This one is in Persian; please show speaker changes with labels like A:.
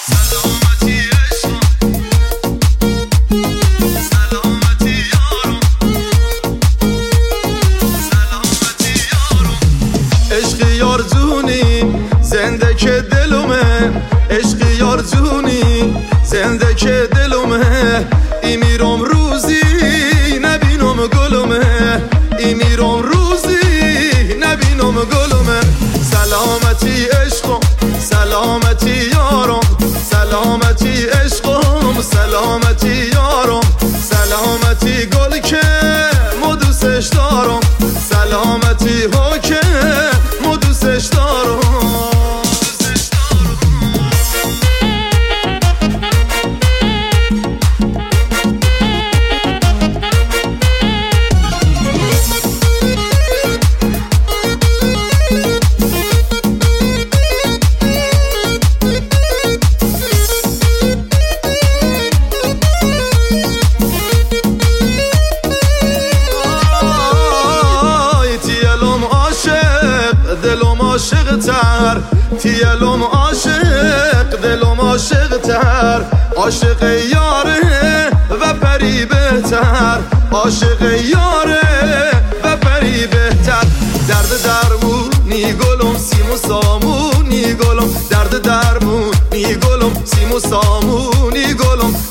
A: عشق یار جونی زنده که دلومه، عشق یار جونی زنده که دلومه. ای میرم روزی نبینم گلومه، ای میرم روزی نبینم گلومه. سلامتی عشقم، سلامتی یارم، سلامتی عشقم، سلامتی یارم، سلامتی گل که ما دوستش دارم، سلامتی ها که ما دوستش دارم. دلم عاشق تر، تیلم عاشق، دلم عاشق تر، عاشق یاره و پری بهتر، عاشق یاره و پری بهتر. درد درمونی گلم، سیم و سامونی گلم، درد درمونی گلم، سیم و سامونی گلم.